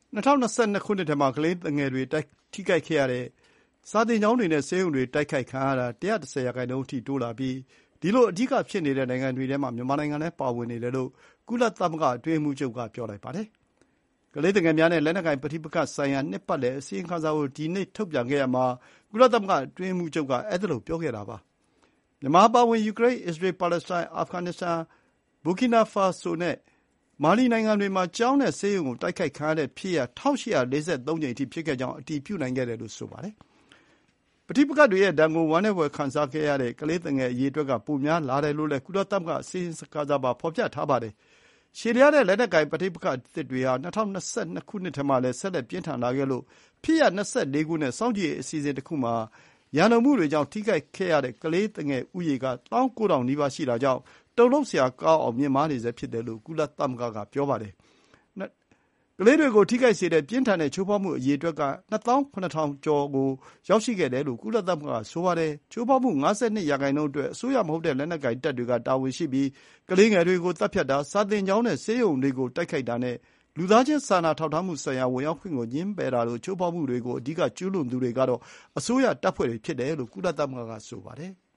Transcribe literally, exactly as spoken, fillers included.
၂၀၂၂ ခုနှစ်ထဲမှာကလေးငယ်တွေထိခိုက်ခဲ့ရတဲ့စာသင်ကျောင်းတွေနဲ့ဆေးရုံတွေတိုက်ခိုက်ခံရတာ၁၁၀ ရာခိုင်နှုန်းအထိတိုးလာပြီးဒီလိုအဓိကဖြစ်နေတဲ့နိုင်ငံတွေထဲမှာမြန်မာနိုင်ငံလည်းပါဝင်နေတယ်လို့ကုလသမဂ္ဂအတွင်းရေးမှူးချုပ်ကပြောလိုက်ပါတယ်။ကလေးသူငယ်များနဲ့လက်နက်ကိုင်ပဋိပက္ခဆိုင်ရာနှစ်ပတ်လည်အစီရင်ခံစာကိုဒီနေ့ထုတ်ပြန်ခဲ့ရာမှာကုလသမဂ္ဂအတွင်းရေးမှူးချုပ်ကအဲဒီလိုပြောခဲ့တာပါ။မြန်မာအပါအဝင်ယူကရိန်း၊အစ္စရေး၊ပါလက်စတိုင်း၊အာဖဂန်နစ္စတန်၊ဘူကီနာဖာဆိုနဲ့မာလီနိုင်ငံတွေမှာကျောင်းနဲ့ဆေးရုံကိုတိုက်ခိုက်ခံရတဲ့ဖြစ်ရပ်၁၈၄၃ ကြိမ်အထိဖြစ်ခဲ့ကြောင်းအတည်ပြုနိုင်ခဲ့တယ်လို့ဆိုပါတယ်။ပဋိပက္ခတွေရဲ့ဒဏ်ကိုဝမ်းနည်းဖွယ်ခံစားခဲ့ရတဲ့ကလေးသူငယ်အရေအတွက်ကပိုများလာတယ်လို့လည်းကုလသမဂ္ဂအစီရင်ခံစာမှာဖော်ပြထားပါတယ်။ရှည်လျားတဲ့လက်နက်ကိုင်ပဋိပက္ခအသစ်တွေဟာ၂၀၂၂ ခုနှစ်ထဲမှာလည်းဆက်လက်ပြင်းထန်လာခဲ့လို့ဖြစ်ရပ်၂၄ ခုနဲ့စောင့်ကြည့်ရေးအစီအစဉ်တခုမှာရန်လိုမှုတွေကြောင့်ထိခိုက်ခဲ့ရတဲ့ကလေးသူငယ်ဦးရေက၁၉,၀၀၀ နီးပါးရှိတာကြောင့်တုန်လှုပ်စရာကောင်းအောင်မြင့်မားနေဆဲဖြစ်တယ်လို့ကုလသမဂ္ဂကပြောပါတယ်။ကလေးတွေကိုထိခိုက်စေတဲ့ပြင်းထန်တဲ့ချိုးဖောက်မှုအရေအတွက်က၂သောင်းခုနစ်ထောင်ကျော်ကိုရောက်ရှိခဲ့တယ်လို့ကုလသမဂ္ဂကဆိုပါတယ်။ချိုးဖောက်မှု၅၂ ရာခိုင်နှုန်းအတွက်အစိုးရမဟုတ်တဲ့လက်နက်ကိုင်တပ်တွေကတာဝန်ရှိပြီးကလေးငယ်တွေကိုသတ်ဖြတ်တာ၊စာသင်ကျောင်းနဲ့ဆေးရုံတွေကိုတိုက်ခိုက်တာနဲ့လူသားချင်းစာနာထောက်ထားမှုဆိုင်ရာဝင်ရောက်ခွင့်ကိုငြင်းပယ်တာလိုချိုးဖောက်မှုတွေကိုအဓိကကျူးလွန်သူတွေကတော့အစိုးရတပ်ဖွဲ့တွေဖြစ်တယ်လို့ကုလသမဂ္ဂကဆိုပါတယ်။